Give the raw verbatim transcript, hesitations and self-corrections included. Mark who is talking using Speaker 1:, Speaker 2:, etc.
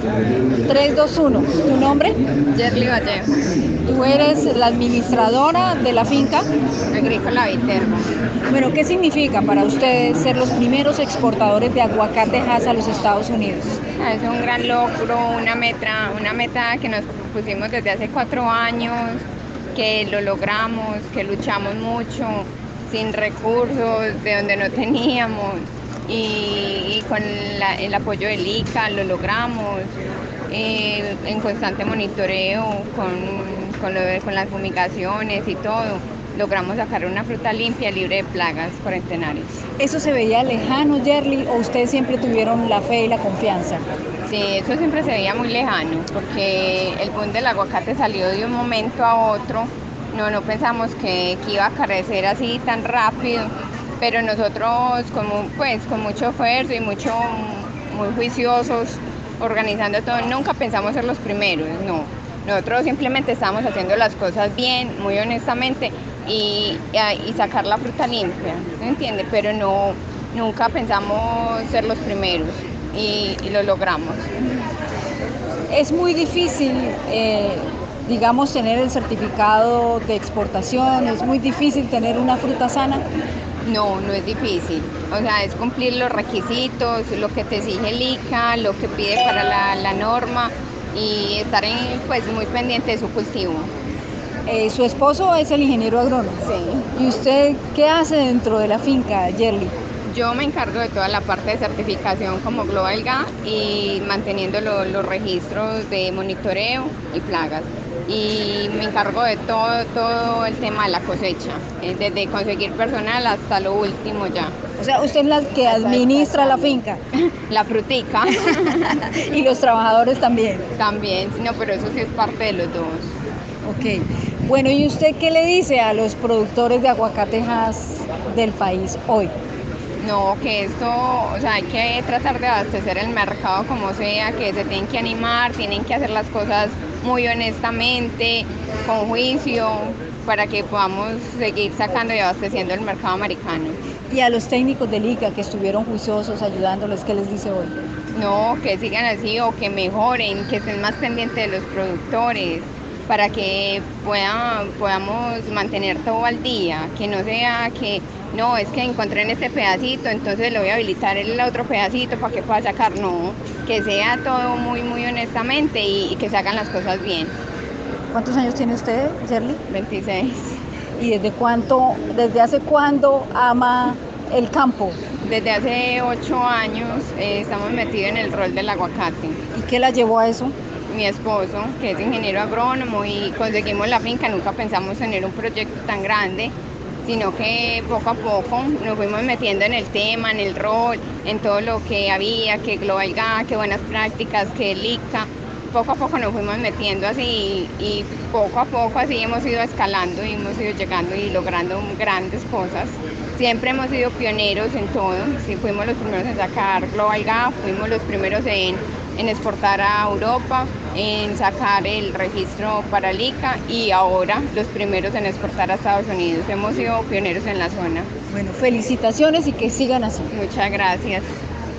Speaker 1: tres, dos, uno. ¿Tu nombre?
Speaker 2: Yerly Vallejo,
Speaker 1: Tú eres la administradora de la finca.
Speaker 2: Agrícola Viterbo.
Speaker 1: Bueno, ¿qué significa para ustedes ser los primeros exportadores de aguacate Hass a los Estados Unidos?
Speaker 2: Es un gran logro, una meta, una meta que nos pusimos desde hace cuatro años, que lo logramos, que luchamos mucho, sin recursos, de donde no teníamos, y, y con la, el apoyo del I C A lo logramos, eh, en constante monitoreo, con, con, lo de, con las fumigaciones y todo. Logramos sacar una fruta limpia, libre de plagas cuarentenarias.
Speaker 1: ¿Eso se veía lejano, Yerly, o ustedes siempre tuvieron la fe y la confianza?
Speaker 2: Sí, eso siempre se veía muy lejano, porque el boom del aguacate salió de un momento a otro. No, no pensamos que, que iba a crecer así tan rápido, pero nosotros como, pues, con mucho esfuerzo y mucho, muy juiciosos, organizando todo, nunca pensamos ser los primeros, no. Nosotros simplemente estábamos haciendo las cosas bien, muy honestamente, y, y sacar la fruta limpia, ¿me entiende? Pero no, nunca pensamos ser los primeros y, y lo logramos.
Speaker 1: Es muy difícil, eh, digamos, tener el certificado de exportación, es muy difícil tener una fruta sana.
Speaker 2: No, no es difícil. O sea, es cumplir los requisitos, lo que te exige el I C A, lo que pide para la, la norma y estar en, pues, muy pendiente de su cultivo.
Speaker 1: Eh, su esposo es el ingeniero agrónomo.
Speaker 2: Sí.
Speaker 1: ¿Y usted qué hace dentro de la finca, Yerly?
Speaker 2: Yo me encargo de toda la parte de certificación como Global G A y manteniendo lo, los registros de monitoreo y plagas. Y me encargo de todo, todo el tema de la cosecha, desde conseguir personal hasta lo último ya.
Speaker 1: O sea, usted es la que administra la finca.
Speaker 2: La frutica.
Speaker 1: Y los trabajadores también.
Speaker 2: También, no, pero eso sí es parte de los dos.
Speaker 1: Ok. Bueno, ¿y usted qué le dice a los productores de aguacate Hass del país hoy?
Speaker 2: No, que esto, o sea, hay que tratar de abastecer el mercado como sea, que se tienen que animar, tienen que hacer las cosas muy honestamente, con juicio, para que podamos seguir sacando y abasteciendo el mercado americano.
Speaker 1: Y a los técnicos del I C A que estuvieron juiciosos ayudándoles, ¿qué les dice hoy?
Speaker 2: No, que sigan así o que mejoren, que estén más pendientes de los productores, para que puedan, podamos mantener todo al día, que no sea que, no, es que encontré en este pedacito, entonces le voy a habilitar el otro pedacito para que pueda sacar, no, que sea todo muy, muy honestamente y, y que se hagan las cosas bien.
Speaker 1: ¿Cuántos años tiene usted, Yerly?
Speaker 2: veintiséis.
Speaker 1: ¿Y desde cuánto, desde hace cuándo ama el campo?
Speaker 2: Desde hace ocho años eh, estamos metidos en el rol del aguacate.
Speaker 1: ¿Y qué la llevó a eso?
Speaker 2: Mi esposo, que es ingeniero agrónomo, y conseguimos la finca. Nunca pensamos tener un proyecto tan grande, sino que poco a poco nos fuimos metiendo en el tema, en el rol, en todo lo que había, que Global G A, que buenas prácticas, que el I C A. Poco a poco nos fuimos metiendo así y, y poco a poco así hemos ido escalando y hemos ido llegando y logrando grandes cosas. Siempre hemos sido pioneros en todo. Sí, fuimos los primeros en sacar Global G A, fuimos los primeros en, en exportar a Europa, en sacar el registro para el I C A y ahora los primeros en exportar a Estados Unidos. Hemos sido pioneros en la zona.
Speaker 1: Bueno, felicitaciones y que sigan así.
Speaker 2: Muchas gracias.